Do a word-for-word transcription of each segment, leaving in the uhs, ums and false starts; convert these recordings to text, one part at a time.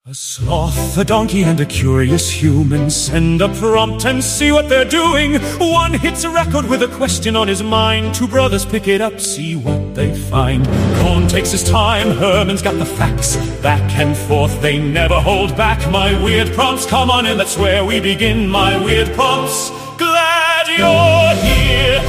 A sloth, a donkey, and a curious human send a prompt and see what they're doing. One hits a record with a question on his mind. Two brothers pick it up, see what they find. Cohn takes his time, Herman's got the facts. Back and forth, they never hold back. My weird prompts, come on in, that's where we begin. My weird prompts, glad you're here.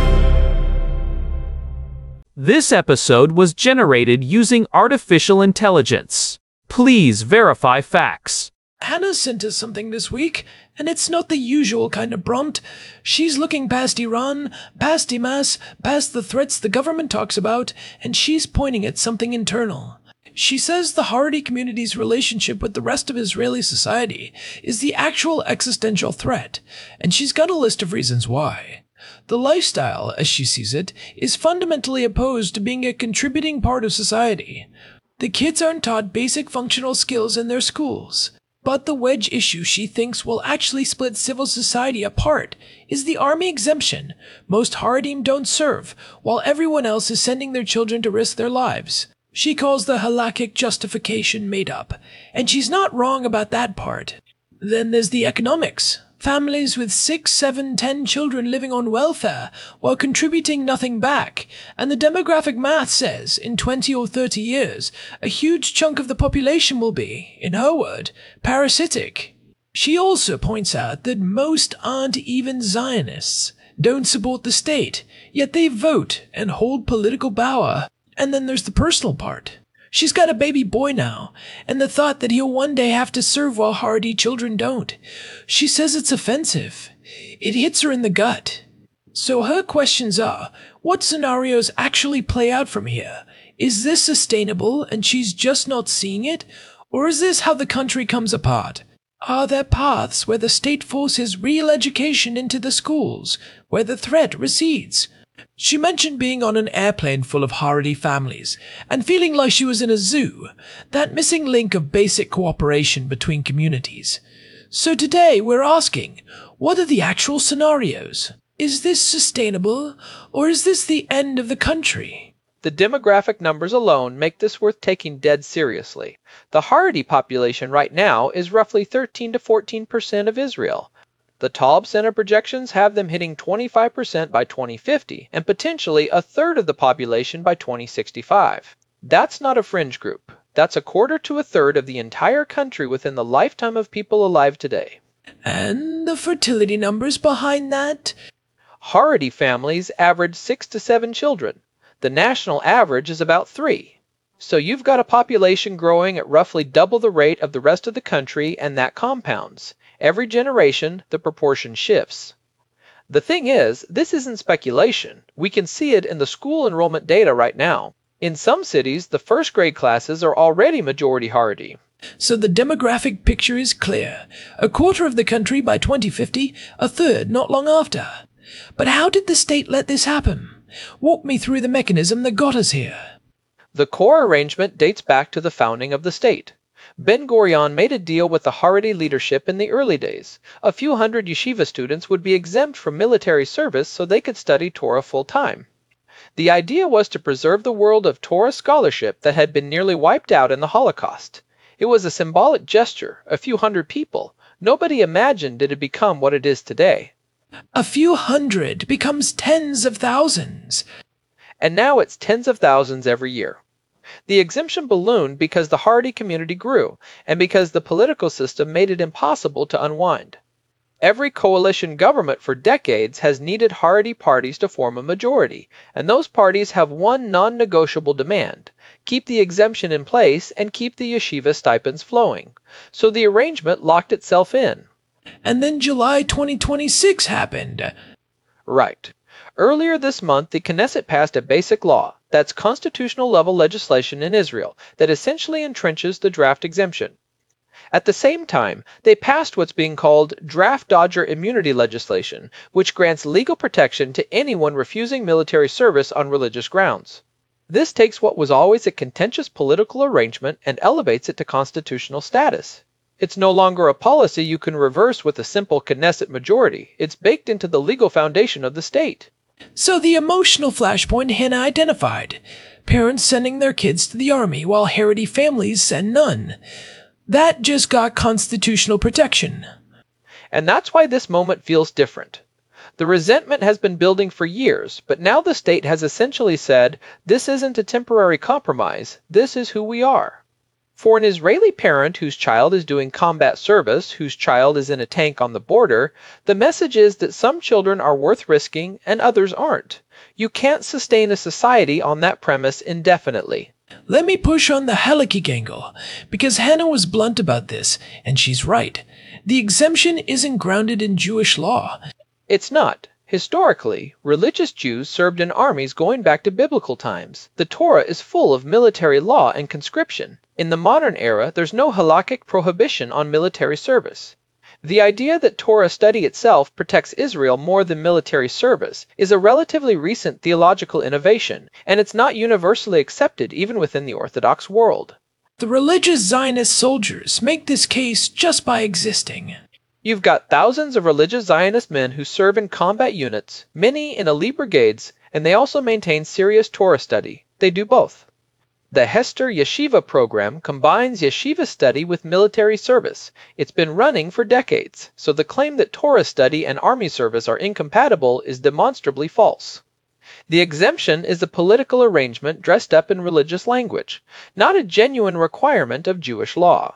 This episode was generated using artificial intelligence. Please verify facts. Hannah sent us something this week, and it's not the usual kind of prompt. She's looking past Iran, past Hamas, past the threats the government talks about, and she's pointing at something internal. She says the Haredi community's relationship with the rest of Israeli society is the actual existential threat, and she's got a list of reasons why. The lifestyle, as she sees it, is fundamentally opposed to being a contributing part of society. The kids aren't taught basic functional skills in their schools. But the wedge issue she thinks will actually split civil society apart is the army exemption. Most Haredim don't serve, while everyone else is sending their children to risk their lives. She calls the halakhic justification made up, and she's not wrong about that part. Then there's the economics. Families with six, seven, ten children living on welfare while contributing nothing back. And the demographic math says, in twenty or thirty years, a huge chunk of the population will be, in her word, parasitic. She also points out that most aren't even Zionists, don't support the state, yet they vote and hold political power. And then there's the personal part. She's got a baby boy now, and the thought that he'll one day have to serve while Haredi children don't. She says it's offensive. It hits her in the gut. So her questions are, what scenarios actually play out from here? Is this sustainable and she's just not seeing it? Or is this how the country comes apart? Are there paths where the state forces real education into the schools, where the threat recedes? She mentioned being on an airplane full of Haredi families and feeling like she was in a zoo, that missing link of basic cooperation between communities. So today we're asking, what are the actual scenarios? Is this sustainable, or is this the end of the country? The demographic numbers alone make this worth taking dead seriously. The Haredi population right now is roughly thirteen to fourteen percent of Israel. The Taub Center projections have them hitting twenty-five percent by twenty fifty, and potentially a third of the population by twenty sixty-five. That's not a fringe group. That's a quarter to a third of the entire country within the lifetime of people alive today. And the fertility numbers behind that? Haredi families average six to seven children. The national average is about three. So you've got a population growing at roughly double the rate of the rest of the country, and that compounds. Every generation, the proportion shifts. The thing is, this isn't speculation. We can see it in the school enrollment data right now. In some cities, the first grade classes are already majority Haredi. So the demographic picture is clear. A quarter of the country by twenty fifty, a third not long after. But how did the state let this happen? Walk me through the mechanism that got us here. The core arrangement dates back to the founding of the state. Ben-Gurion made a deal with the Haredi leadership in the early days. A few hundred yeshiva students would be exempt from military service so they could study Torah full-time. The idea was to preserve the world of Torah scholarship that had been nearly wiped out in the Holocaust. It was a symbolic gesture, a few hundred people. Nobody imagined it had become what it is today. A few hundred becomes tens of thousands. And now it's tens of thousands every year. The exemption ballooned because the Haredi community grew, and because the political system made it impossible to unwind. Every coalition government for decades has needed Haredi parties to form a majority, and those parties have one non-negotiable demand: keep the exemption in place and keep the yeshiva stipends flowing. So the arrangement locked itself in. And then July twenty twenty-six happened. Right. Earlier this month, the Knesset passed a basic law, that's constitutional-level legislation in Israel, that essentially entrenches the draft exemption. At the same time, they passed what's being called draft dodger immunity legislation, which grants legal protection to anyone refusing military service on religious grounds. This takes what was always a contentious political arrangement and elevates it to constitutional status. It's no longer a policy you can reverse with a simple Knesset majority. It's baked into the legal foundation of the state. So the emotional flashpoint Hannah identified. Parents sending their kids to the army while Haredi families send none. That just got constitutional protection. And that's why this moment feels different. The resentment has been building for years, but now the state has essentially said, this isn't a temporary compromise, this is who we are. For an Israeli parent whose child is doing combat service, whose child is in a tank on the border, the message is that some children are worth risking and others aren't. You can't sustain a society on that premise indefinitely. Let me push on the halakhic angle, because Hannah was blunt about this, and she's right. The exemption isn't grounded in Jewish law. It's not. Historically, religious Jews served in armies going back to biblical times. The Torah is full of military law and conscription. In the modern era, there's no halakhic prohibition on military service. The idea that Torah study itself protects Israel more than military service is a relatively recent theological innovation, and it's not universally accepted even within the Orthodox world. The religious Zionist soldiers make this case just by existing. You've got thousands of religious Zionist men who serve in combat units, many in elite brigades, and they also maintain serious Torah study. They do both. The Hester Yeshiva program combines yeshiva study with military service. It's been running for decades, so the claim that Torah study and army service are incompatible is demonstrably false. The exemption is a political arrangement dressed up in religious language, not a genuine requirement of Jewish law.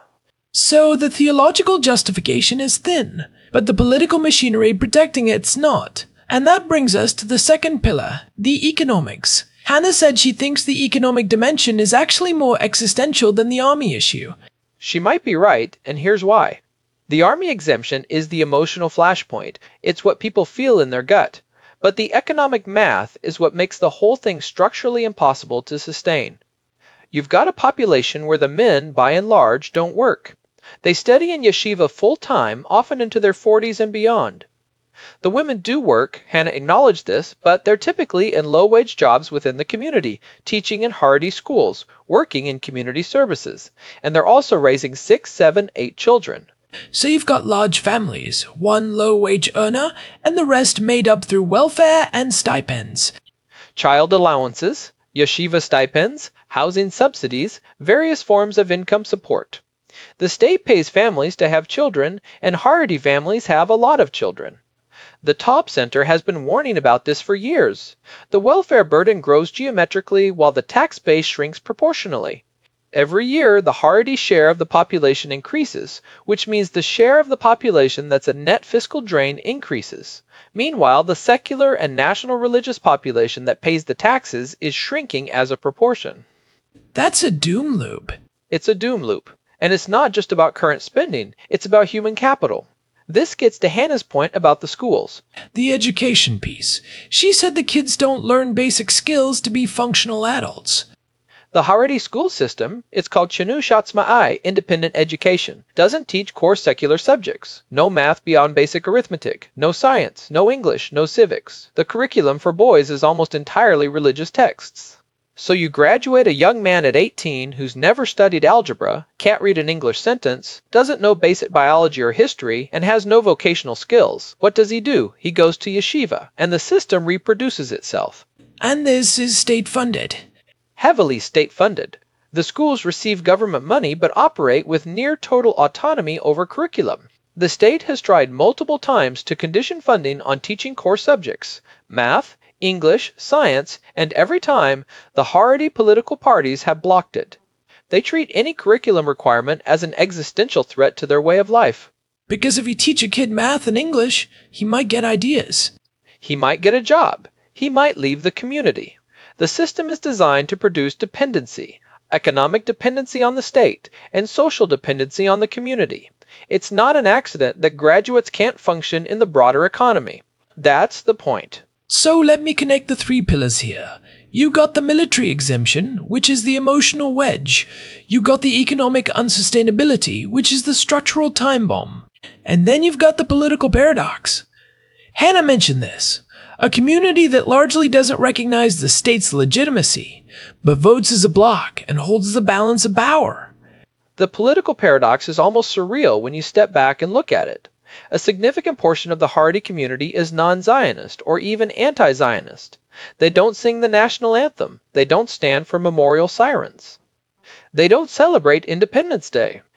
So the theological justification is thin, but the political machinery protecting it's not. And that brings us to the second pillar, the economics. Hannah said she thinks the economic dimension is actually more existential than the army issue. She might be right, and here's why. The army exemption is the emotional flashpoint. It's what people feel in their gut. But the economic math is what makes the whole thing structurally impossible to sustain. You've got a population where the men, by and large, don't work. They study in yeshiva full-time, often into their forties and beyond. The women do work, Hannah acknowledged this, but they're typically in low-wage jobs within the community, teaching in Haredi schools, working in community services, and they're also raising six, seven, eight children. So you've got large families, one low-wage earner, and the rest made up through welfare and stipends. Child allowances, yeshiva stipends, housing subsidies, various forms of income support. The state pays families to have children, and Haredi families have a lot of children. The Top Center has been warning about this for years. The welfare burden grows geometrically while the tax base shrinks proportionally. Every year, the Haredi share of the population increases, which means the share of the population that's a net fiscal drain increases. Meanwhile, the secular and national religious population that pays the taxes is shrinking as a proportion. That's a doom loop. It's a doom loop. And it's not just about current spending, it's about human capital. This gets to Hannah's point about the schools. The education piece. She said the kids don't learn basic skills to be functional adults. The Haredi school system, it's called Chinuch Atzmai, independent education, doesn't teach core secular subjects. No math beyond basic arithmetic, no science, no English, no civics. The curriculum for boys is almost entirely religious texts. So you graduate a young man at eighteen who's never studied algebra, can't read an English sentence, doesn't know basic biology or history, and has no vocational skills. What does he do? He goes to yeshiva, and the system reproduces itself. And this is state-funded. Heavily state-funded. The schools receive government money but operate with near-total autonomy over curriculum. The state has tried multiple times to condition funding on teaching core subjects, math, English, science, and every time, the Haredi political parties have blocked it. They treat any curriculum requirement as an existential threat to their way of life. Because if you teach a kid math and English, he might get ideas. He might get a job. He might leave the community. The system is designed to produce dependency, economic dependency on the state, and social dependency on the community. It's not an accident that graduates can't function in the broader economy. That's the point. So let me connect the three pillars here. You got the military exemption, which is the emotional wedge. You got the economic unsustainability, which is the structural time bomb. And then you've got the political paradox. Hannah mentioned this. A community that largely doesn't recognize the state's legitimacy, but votes as a bloc and holds the balance of power. The political paradox is almost surreal when you step back and look at it. A significant portion of the Haredi community is non-Zionist or even anti-Zionist. They don't sing the national anthem. They don't stand for memorial sirens. They don't celebrate Independence Day.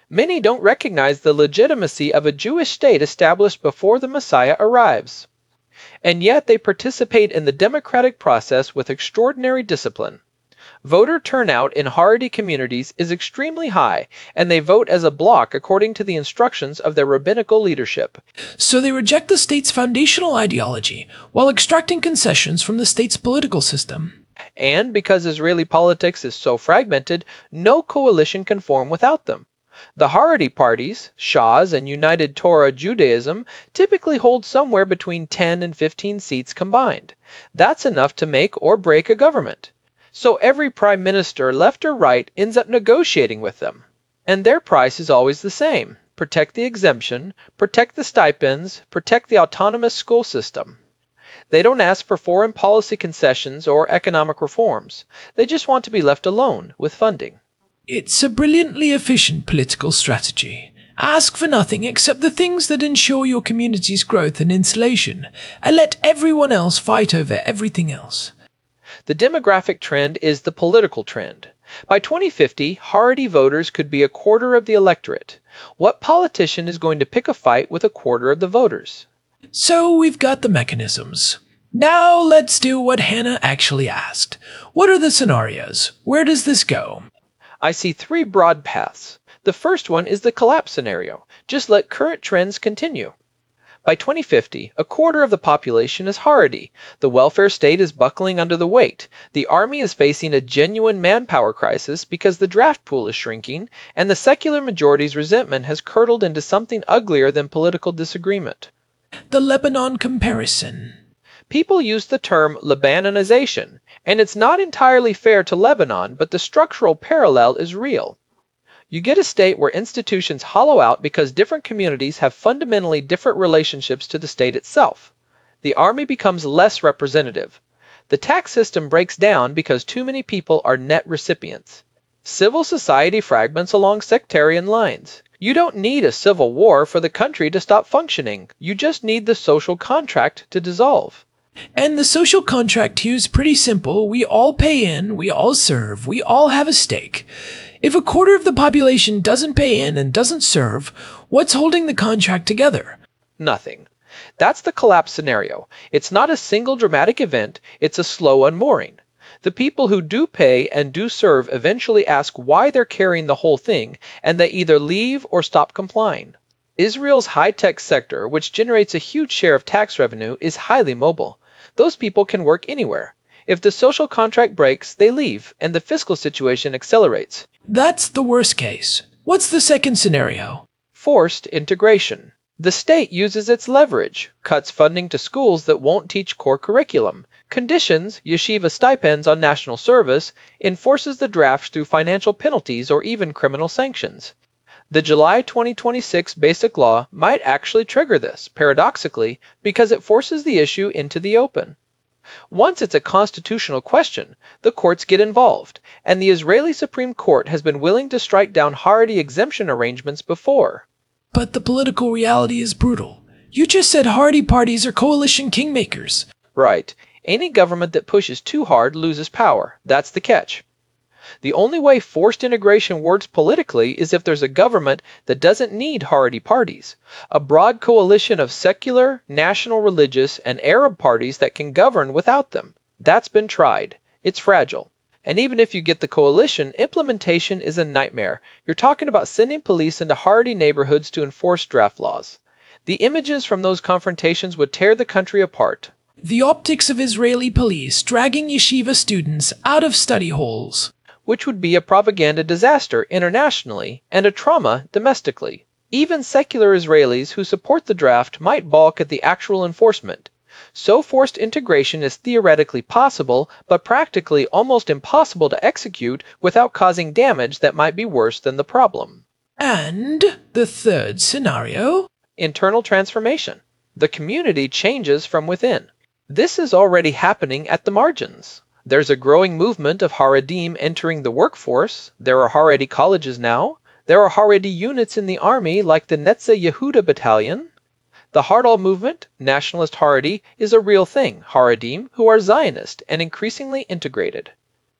Many don't recognize the legitimacy of a Jewish state established before the Messiah arrives. And yet they participate in the democratic process with extraordinary discipline. Voter turnout in Haredi communities is extremely high, and they vote as a bloc according to the instructions of their rabbinical leadership. So they reject the state's foundational ideology while extracting concessions from the state's political system. And because Israeli politics is so fragmented, no coalition can form without them. The Haredi parties, Shas and United Torah Judaism, typically hold somewhere between ten and fifteen seats combined. That's enough to make or break a government. So every prime minister, left or right, ends up negotiating with them. And their price is always the same: protect the exemption, protect the stipends, protect the autonomous school system. They don't ask for foreign policy concessions or economic reforms. They just want to be left alone with funding. It's a brilliantly efficient political strategy. Ask for nothing except the things that ensure your community's growth and insulation, and let everyone else fight over everything else. The demographic trend is the political trend. By twenty fifty, Haredi voters could be a quarter of the electorate. What politician is going to pick a fight with a quarter of the voters? So we've got the mechanisms. Now let's do what Hannah actually asked. What are the scenarios? Where does this go? I see three broad paths. The first one is the collapse scenario. Just let current trends continue. By twenty fifty, a quarter of the population is Haredi. The welfare state is buckling under the weight. The army is facing a genuine manpower crisis because the draft pool is shrinking, and the secular majority's resentment has curdled into something uglier than political disagreement. The Lebanon comparison. People use the term Lebanonization, and it's not entirely fair to Lebanon, but the structural parallel is real. You get a state where institutions hollow out because different communities have fundamentally different relationships to the state itself. The army becomes less representative. The tax system breaks down because too many people are net recipients. Civil society fragments along sectarian lines. You don't need a civil war for the country to stop functioning. You just need the social contract to dissolve. And the social contract here is pretty simple. We all pay in, we all serve, we all have a stake. If a quarter of the population doesn't pay in and doesn't serve, what's holding the contract together? Nothing. That's the collapse scenario. It's not a single dramatic event, it's a slow unmooring. The people who do pay and do serve eventually ask why they're carrying the whole thing, and they either leave or stop complying. Israel's high-tech sector, which generates a huge share of tax revenue, is highly mobile. Those people can work anywhere. If the social contract breaks, they leave, and the fiscal situation accelerates. That's the worst case. What's the second scenario? Forced integration. The state uses its leverage, cuts funding to schools that won't teach core curriculum, conditions yeshiva stipends on national service, enforces the draft through financial penalties or even criminal sanctions. The July twenty twenty-six Basic Law might actually trigger this, paradoxically, because it forces the issue into the open. Once it's a constitutional question, the courts get involved, and the Israeli Supreme Court has been willing to strike down Haredi exemption arrangements before. But the political reality is brutal. You just said Haredi parties are coalition kingmakers. Right. Any government that pushes too hard loses power. That's the catch. The only way forced integration works politically is if there's a government that doesn't need Haredi parties, a broad coalition of secular, national religious, and Arab parties that can govern without them. That's been tried. It's fragile. And even if you get the coalition, implementation is a nightmare. You're talking about sending police into Haredi neighborhoods to enforce draft laws. The images from those confrontations would tear the country apart. The optics of Israeli police dragging yeshiva students out of study halls. Which would be a propaganda disaster internationally and a trauma domestically. Even secular Israelis who support the draft might balk at the actual enforcement. So forced integration is theoretically possible, but practically almost impossible to execute without causing damage that might be worse than the problem. And the third scenario? Internal transformation. The community changes from within. This is already happening at the margins. There's a growing movement of Haredim entering the workforce. There are Haredi colleges now. There are Haredi units in the army like the Netze Yehuda Battalion. The Hardal movement, nationalist Haredi, is a real thing, Haredim who are Zionist and increasingly integrated.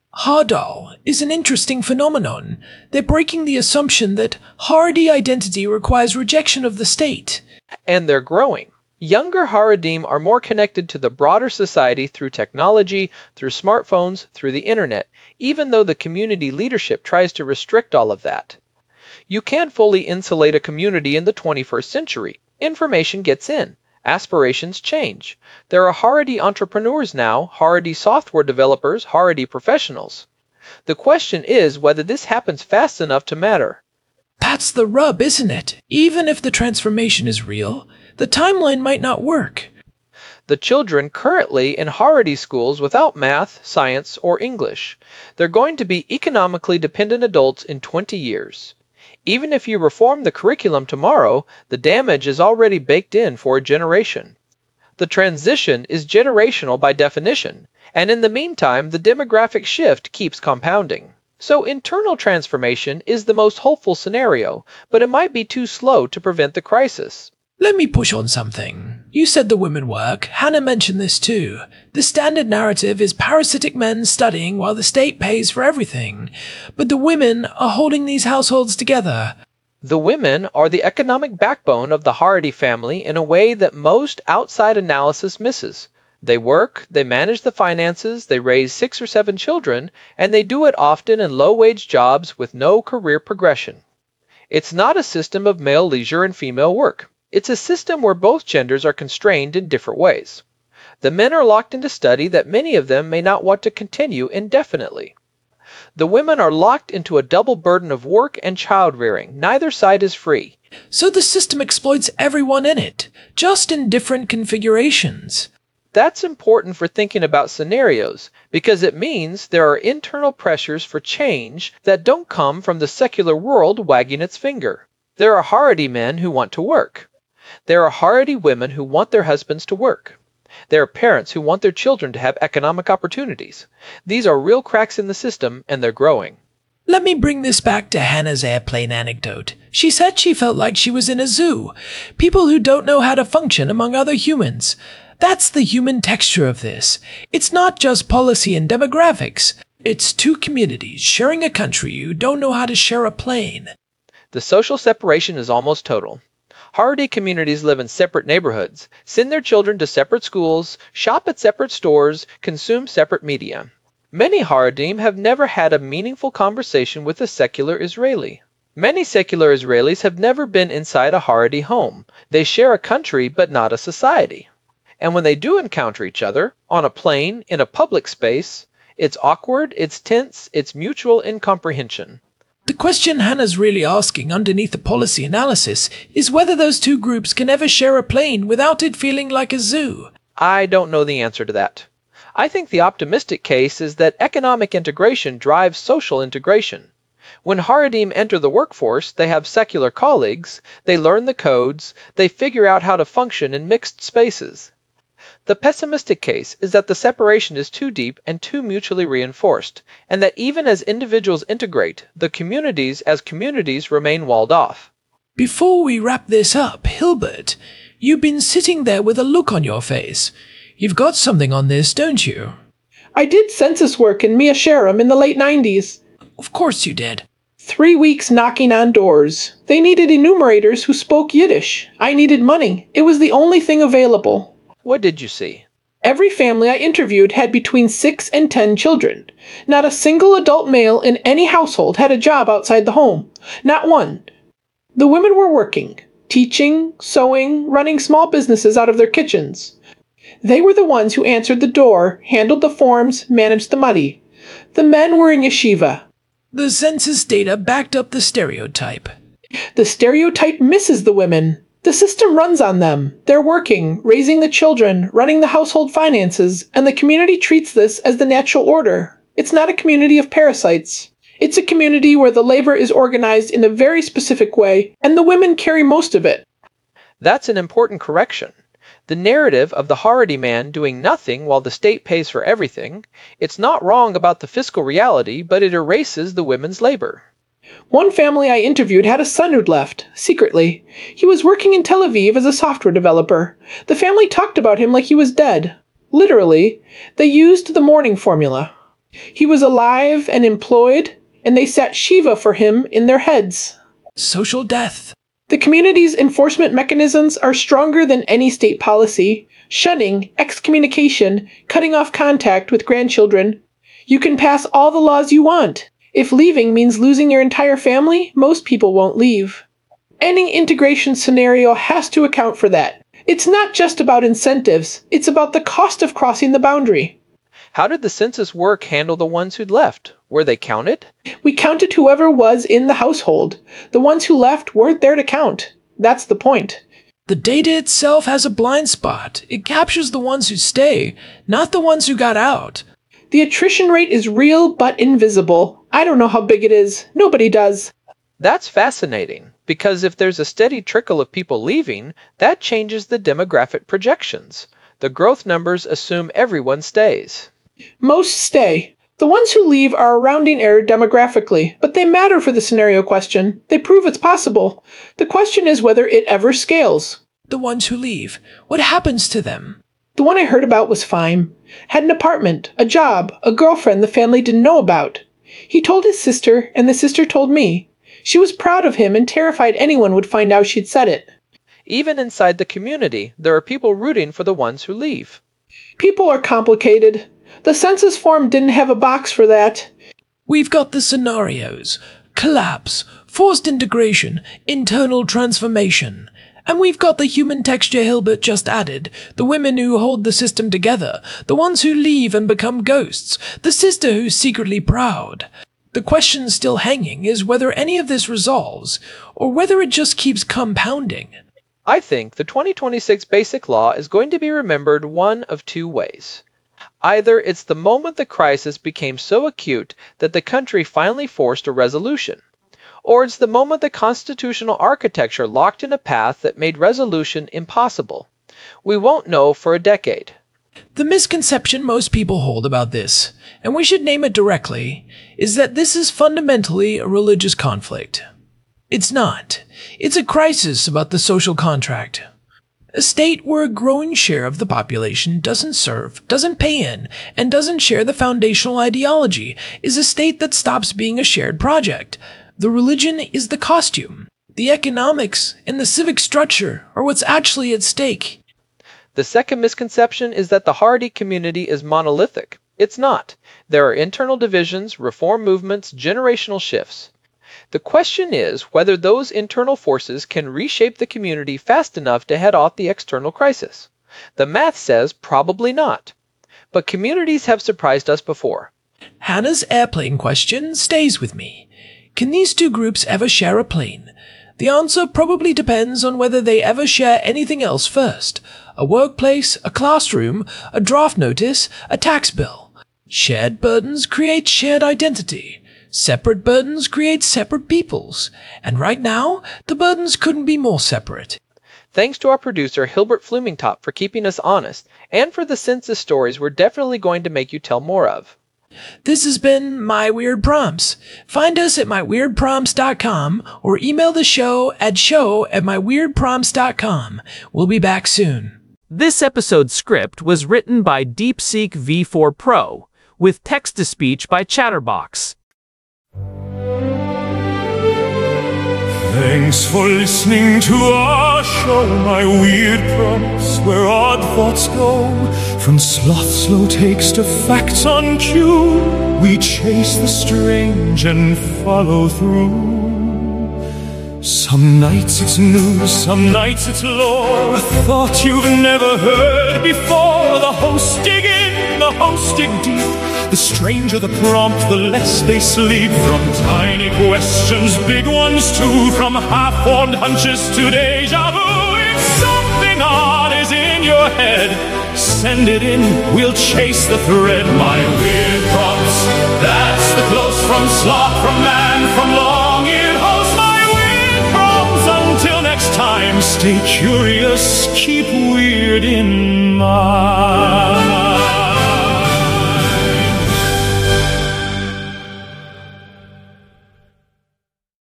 Hardal is an interesting phenomenon. They're breaking the assumption that Haredi identity requires rejection of the state. And they're growing. Younger Haredim are more connected to the broader society through technology, through smartphones, through the internet, even though the community leadership tries to restrict all of that. You can't fully insulate a community in the twenty-first century. Information gets in. Aspirations change. There are Haredi entrepreneurs now, Haredi software developers, Haredi professionals. The question is whether this happens fast enough to matter. That's the rub, isn't it? Even if the transformation is real, the timeline might not work. The children currently in Haredi schools without math, science, or English. They're going to be economically dependent adults in twenty years. Even if you reform the curriculum tomorrow, the damage is already baked in for a generation. The transition is generational by definition, and in the meantime, the demographic shift keeps compounding. So internal transformation is the most hopeful scenario, but it might be too slow to prevent the crisis. Let me push on something. You said the women work. Hannah mentioned this too. The standard narrative is parasitic men studying while the state pays for everything. But the women are holding these households together. The women are the economic backbone of the Haredi family in a way that most outside analysis misses. They work, they manage the finances, they raise six or seven children, and they do it often in low-wage jobs with no career progression. It's not a system of male leisure and female work. It's a system where both genders are constrained in different ways. The men are locked into study that many of them may not want to continue indefinitely. The women are locked into a double burden of work and child-rearing. Neither side is free. So the system exploits everyone in it, just in different configurations. That's important for thinking about scenarios, because it means there are internal pressures for change that don't come from the secular world wagging its finger. There are Haredi men who want to work. There are Haredi women who want their husbands to work. There are parents who want their children to have economic opportunities. These are real cracks in the system, and they're growing. Let me bring this back to Hannah's airplane anecdote. She said she felt like she was in a zoo. People who don't know how to function among other humans. That's the human texture of this. It's not just policy and demographics. It's two communities sharing a country who don't know how to share a plane. The social separation is almost total. Haredi communities live in separate neighborhoods, send their children to separate schools, shop at separate stores, consume separate media. Many Haredim have never had a meaningful conversation with a secular Israeli. Many secular Israelis have never been inside a Haredi home. They share a country but not a society. And when they do encounter each other, on a plane, in a public space, it's awkward, it's tense, it's mutual incomprehension. The question Hannah's really asking underneath the policy analysis is whether those two groups can ever share a plane without it feeling like a zoo. I don't know the answer to that. I think the optimistic case is that economic integration drives social integration. When Haredim enter the workforce, they have secular colleagues, they learn the codes, they figure out how to function in mixed spaces. The pessimistic case is that the separation is too deep and too mutually reinforced, and that even as individuals integrate, the communities as communities remain walled off. Before we wrap this up, Hilbert, you've been sitting there with a look on your face. You've got something on this, don't you? I did census work in Mea Shearim in the late nineties. Of course you did. Three weeks knocking on doors. They needed enumerators who spoke Yiddish. I needed money. It was the only thing available. What did you see? Every family I interviewed had between six and ten children. Not a single adult male in any household had a job outside the home. Not one. The women were working, teaching, sewing, running small businesses out of their kitchens. They were the ones who answered the door, handled the forms, managed the money. The men were in yeshiva. The census data backed up the stereotype. The stereotype misses the women. The system runs on them. They're working, raising the children, running the household finances, and the community treats this as the natural order. It's not a community of parasites. It's a community where the labor is organized in a very specific way, and the women carry most of it. That's an important correction. The narrative of the Haredi man doing nothing while the state pays for everything, it's not wrong about the fiscal reality, but it erases the women's labor. One family I interviewed had a son who'd left, secretly. He was working in Tel Aviv as a software developer. The family talked about him like he was dead. Literally. They used the mourning formula. He was alive and employed, and they set Shiva for him in their heads. Social death. The community's enforcement mechanisms are stronger than any state policy. Shunning, excommunication, cutting off contact with grandchildren. You can pass all the laws you want. If leaving means losing your entire family, most people won't leave. Any integration scenario has to account for that. It's not just about incentives, it's about the cost of crossing the boundary. How did the census work handle the ones who'd left? Were they counted? We counted whoever was in the household. The ones who left weren't there to count. That's the point. The data itself has a blind spot. It captures the ones who stay, not the ones who got out. The attrition rate is real but invisible. I don't know how big it is. Nobody does. That's fascinating, because if there's a steady trickle of people leaving, that changes the demographic projections. The growth numbers assume everyone stays. Most stay. The ones who leave are a rounding error demographically, but they matter for the scenario question. They prove it's possible. The question is whether it ever scales. The ones who leave, what happens to them? The one I heard about was fine. Had an apartment, a job, a girlfriend the family didn't know about. He told his sister, and the sister told me. She was proud of him and terrified anyone would find out she'd said it. Even inside the community, there are people rooting for the ones who leave. People are complicated. The census form didn't have a box for that. We've got the scenarios. Collapse, forced integration, internal transformation. And we've got the human texture Hilbert just added, the women who hold the system together, the ones who leave and become ghosts, the sister who's secretly proud. The question still hanging is whether any of this resolves, or whether it just keeps compounding. I think the twenty twenty-six Basic Law is going to be remembered one of two ways. Either it's the moment the crisis became so acute that the country finally forced a resolution, or it's the moment the constitutional architecture locked in a path that made resolution impossible. We won't know for a decade. The misconception most people hold about this, and we should name it directly, is that this is fundamentally a religious conflict. It's not. It's a crisis about the social contract. A state where a growing share of the population doesn't serve, doesn't pay in, and doesn't share the foundational ideology is a state that stops being a shared project. The religion is the costume. The economics and the civic structure are what's actually at stake. The second misconception is that the Haredi community is monolithic. It's not. There are internal divisions, reform movements, generational shifts. The question is whether those internal forces can reshape the community fast enough to head off the external crisis. The math says probably not. But communities have surprised us before. Hannah's airplane question stays with me. Can these two groups ever share a plane? The answer probably depends on whether they ever share anything else first. A workplace, a classroom, a draft notice, a tax bill. Shared burdens create shared identity. Separate burdens create separate peoples. And right now, the burdens couldn't be more separate. Thanks to our producer Hilbert Flumingtop for keeping us honest, and for the census stories we're definitely going to make you tell more of. This has been My Weird Prompts. Find us at my weird prompts dot com or email the show at show at my weird prompts dot com. We'll be back soon. This episode's script was written by DeepSeek V four Pro, with text-to-speech by Chatterbox. Thanks for listening to our show, My Weird Prompts, where odd thoughts go. From sloth slow takes to facts on cue, we chase the strange and follow through. Some nights it's news, some nights it's lore, a thought you've never heard before. The hosts dig in, the hosts dig deep. The stranger the prompt, the less they sleep. From tiny questions, big ones too. From half-formed hunches to deja vu. If something odd is in your head, send it in, we'll chase the thread. My Weird Prompts, that's the close from sloth, from man, from long-eared host. My Weird Prompts, until next time, stay curious, keep weird in mind.